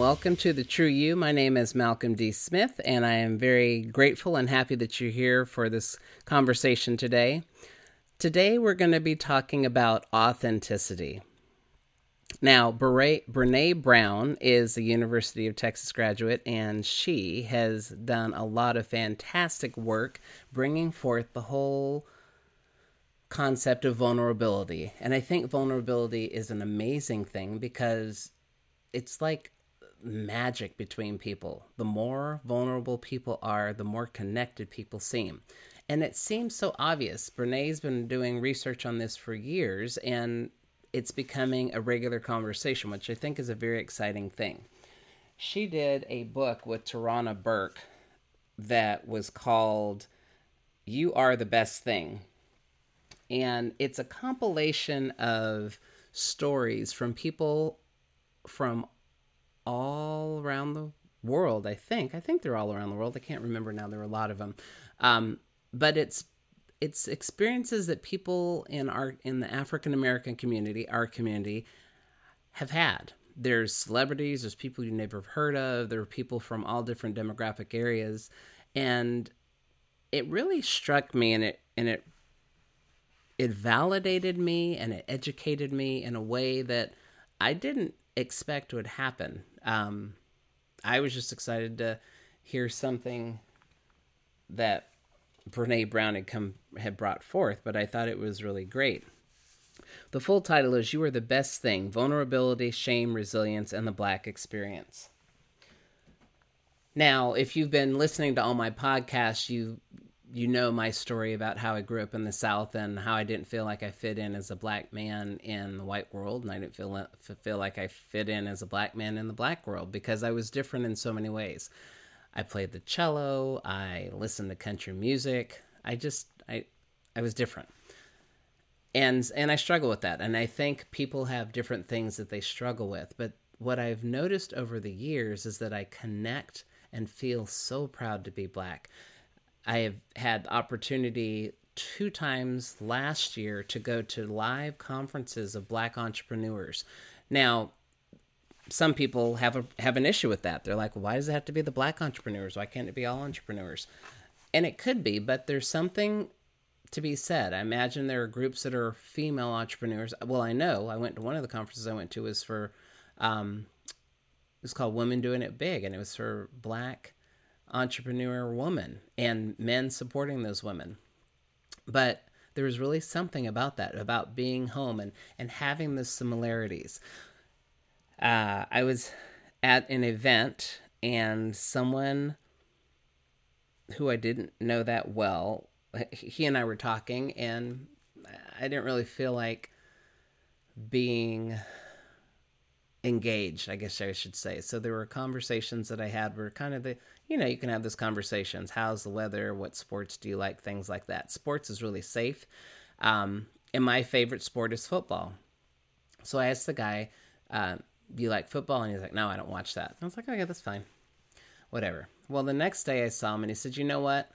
welcome to The True You. My name is Malcolm D. Smith, and I am very grateful and happy that you're here for this conversation today. Today, we're going to be talking about authenticity. Now, Brene Brown is a University of Texas graduate, and she has done a lot of fantastic work bringing forth the whole concept of vulnerability. And I think vulnerability is an amazing thing because it's like magic between people. The more vulnerable people are, the more connected people seem. And it seems so obvious. Brene's been doing research on this for years, and it's becoming a regular conversation, which I think is a very exciting thing. She did a book with Tarana Burke that was called You Are the Best Thing. And it's a compilation of stories from people from all around the world, I think. I think they're all around the world. I can't remember now. There were a lot of them. But it's experiences that people in the African American community, our community, have had. There's celebrities, there's people you never have heard of, there are people from all different demographic areas. And it really struck me, and it validated me, and it educated me in a way that I didn't expect would happen. I was just excited to hear something that Brene Brown had brought forth, but I thought it was really great. The full title is You Are the Best Thing: Vulnerability, Shame, Resilience, and the Black Experience. Now, if you've been listening to all my podcasts, you know my story about how I grew up in the South and how I didn't feel like I fit in as a black man in the white world, and I didn't feel like I fit in as a black man in the black world because I was different in so many ways. I played the cello, I listened to country music, I was different. And I struggle with that, and I think people have different things that they struggle with, but what I've noticed over the years is that I connect and feel so proud to be black. I have had opportunity 2 times last year to go to live conferences of black entrepreneurs. Now, some people have an issue with that. They're like, well, why does it have to be the black entrepreneurs? Why can't it be all entrepreneurs? And it could be, but there's something to be said. I imagine there are groups that are female entrepreneurs. Well, I know. I went to one of the conferences I went to was for, it was called Women Doing It Big, and it was for black entrepreneur woman and men supporting those women. But there was really something about that, about being home and having the similarities. I was at an event, and someone who I didn't know that well, he and I were talking, and I didn't really feel like being engaged, I guess I should say. So there were conversations that I had were kind of you can have those conversations. How's the weather? What sports do you like? Things like that. Sports is really safe. And my favorite sport is football. So I asked the guy, do you like football? And he's like, no, I don't watch that. I was like, okay, that's fine. Whatever. Well, the next day I saw him and he said, you know what?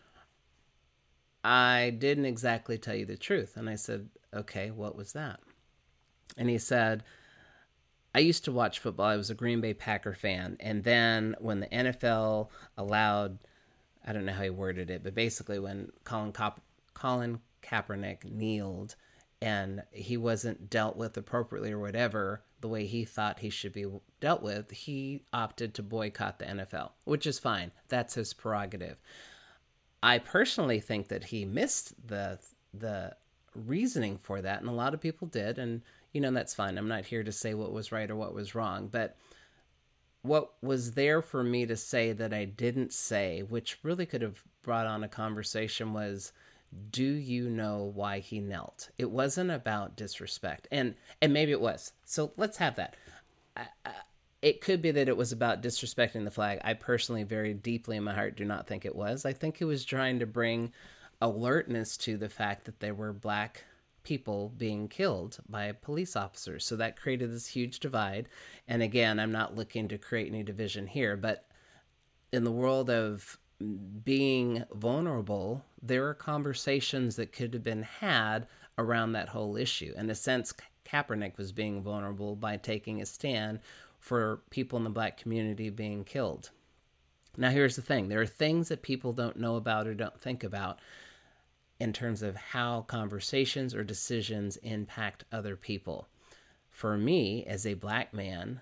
I didn't exactly tell you the truth. And I said, okay, what was that? And he said, I used to watch football. I was a Green Bay Packer fan. And then when the NFL allowed, I don't know how he worded it, but basically when Colin Kaepernick kneeled and he wasn't dealt with appropriately or whatever, the way he thought he should be dealt with, he opted to boycott the NFL, which is fine. That's his prerogative. I personally think that he missed the reasoning for that, and a lot of people did, and that's fine. I'm not here to say what was right or what was wrong, but what was there for me to say that I didn't say, which really could have brought on a conversation, was, do you know why he knelt? It wasn't about disrespect, and maybe it was. So let's have that. It could be that it was about disrespecting the flag. I personally, very deeply in my heart, do not think it was. I think he was trying to bring alertness to the fact that there were black people being killed by police officers. So that created this huge divide. And again, I'm not looking to create any division here, but in the world of being vulnerable, there are conversations that could have been had around that whole issue. In a sense, Kaepernick was being vulnerable by taking a stand for people in the Black community being killed. Now, here's the thing. There are things that people don't know about or don't think about in terms of how conversations or decisions impact other people. For me, as a Black man,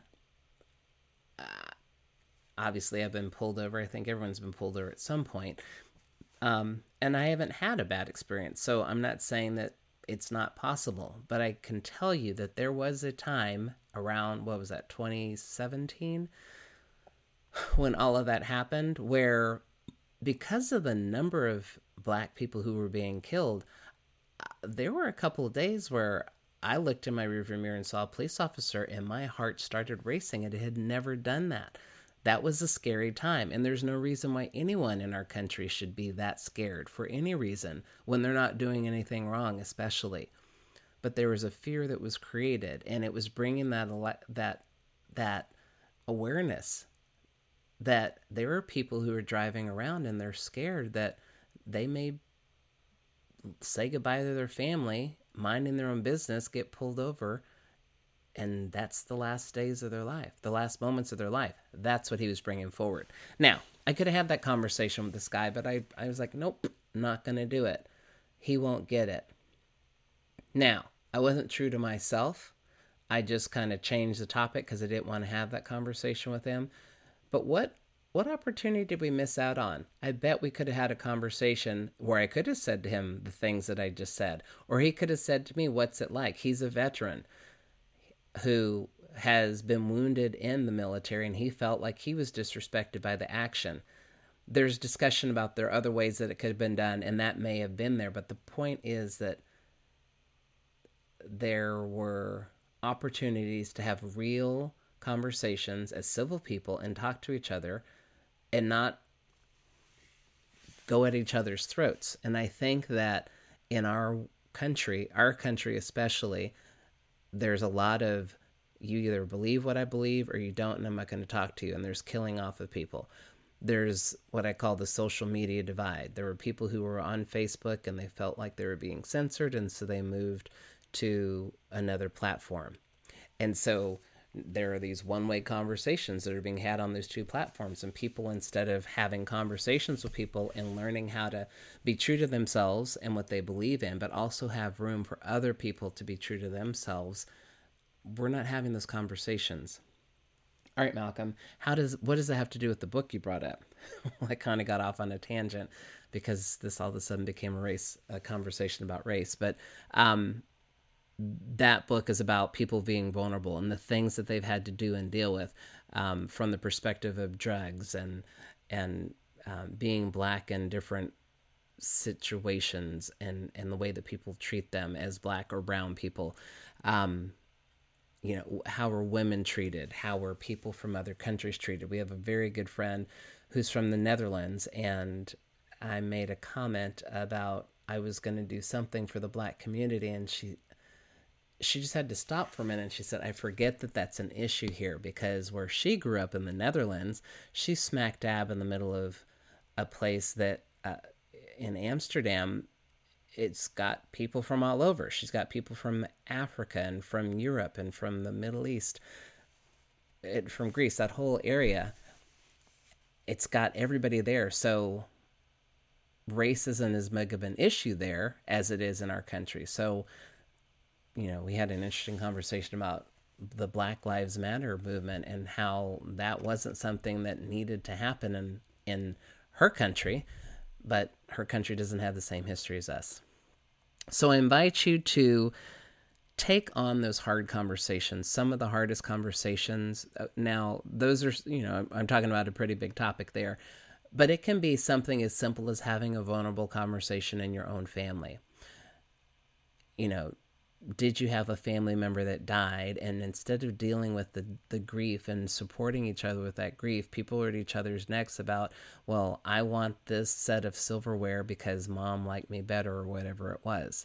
obviously I've been pulled over. I think everyone's been pulled over at some point. And I haven't had a bad experience. So I'm not saying that it's not possible, but I can tell you that there was a time around, 2017, when all of that happened, where because of the number of Black people who were being killed, there were a couple of days where I looked in my rearview mirror and saw a police officer and my heart started racing. It had never done that. That was a scary time. And there's no reason why anyone in our country should be that scared for any reason when they're not doing anything wrong, especially. But there was a fear that was created, and it was bringing that awareness that there are people who are driving around and they're scared that they may say goodbye to their family, minding their own business, get pulled over, and that's the last days of their life, the last moments of their life. That's what he was bringing forward. Now, I could have had that conversation with this guy, but I was like, nope, not going to do it. He won't get it. Now, I wasn't true to myself. I just kind of changed the topic because I didn't want to have that conversation with him. But what opportunity did we miss out on? I bet we could have had a conversation where I could have said to him the things that I just said. Or he could have said to me, what's it like? He's a veteran who has been wounded in the military, and he felt like he was disrespected by the action. There's discussion about there are other ways that it could have been done, and that may have been there. But the point is that there were opportunities to have real conversations as civil people and talk to each other and not go at each other's throats. And I think that in our country especially, there's a lot of, you either believe what I believe or you don't, and I'm not going to talk to you. And there's killing off of people. There's what I call the social media divide. There were people who were on Facebook and they felt like they were being censored, and so they moved to another platform. And so there are these one-way conversations that are being had on those two platforms, and people, instead of having conversations with people and learning how to be true to themselves and what they believe in, but also have room for other people to be true to themselves, we're not having those conversations. All right, Malcolm, what does that have to do with the book you brought up? I kind of got off on a tangent because this all of a sudden became a conversation about race, but that book is about people being vulnerable and the things that they've had to do and deal with from the perspective of drugs and being Black in different situations and the way that people treat them as Black or brown people. How are women treated? How are people from other countries treated? We have a very good friend who's from the Netherlands, and I made a comment about I was going to do something for the Black community, and she just had to stop for a minute. She said, I forget that that's an issue here, because where she grew up in the Netherlands, she's smack dab in the middle of a place that in Amsterdam, it's got people from all over. She's got people from Africa and from Europe and from the Middle East, from Greece, that whole area. It's got everybody there. So race isn't as big of an issue there as it is in our country. So we had an interesting conversation about the Black Lives Matter movement and how that wasn't something that needed to happen in her country, but her country doesn't have the same history as us. So I invite you to take on those hard conversations, some of the hardest conversations. Now, those are, I'm talking about a pretty big topic there, but it can be something as simple as having a vulnerable conversation in your own family. Did you have a family member that died? And instead of dealing with the grief and supporting each other with that grief, people were at each other's necks about, well, I want this set of silverware because mom liked me better, or whatever it was.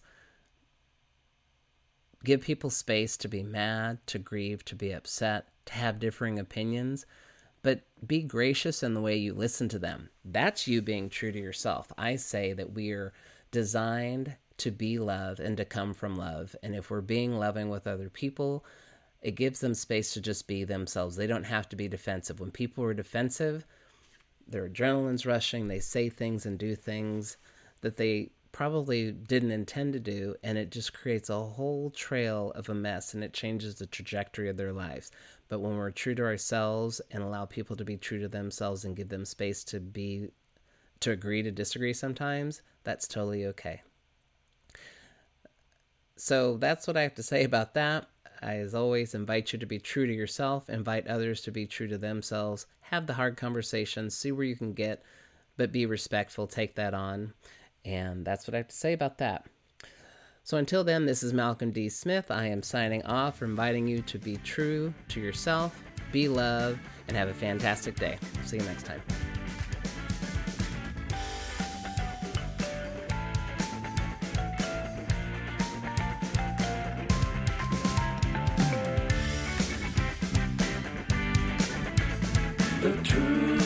Give people space to be mad, to grieve, to be upset, to have differing opinions, but be gracious in the way you listen to them. That's you being true to yourself. I say that we're designed to be love and to come from love. And if we're being loving with other people, it gives them space to just be themselves. They don't have to be defensive. When people are defensive, their adrenaline's rushing, they say things and do things that they probably didn't intend to do, and it just creates a whole trail of a mess, and it changes the trajectory of their lives. But when we're true to ourselves and allow people to be true to themselves and give them space to agree to disagree sometimes, that's totally okay. So that's what I have to say about that. I, as always, invite you to be true to yourself, invite others to be true to themselves, have the hard conversations, see where you can get, but be respectful, take that on. And that's what I have to say about that. So until then, this is Malcolm D. Smith. I am signing off, inviting you to be true to yourself, be loved, and have a fantastic day. See you next time. The truth.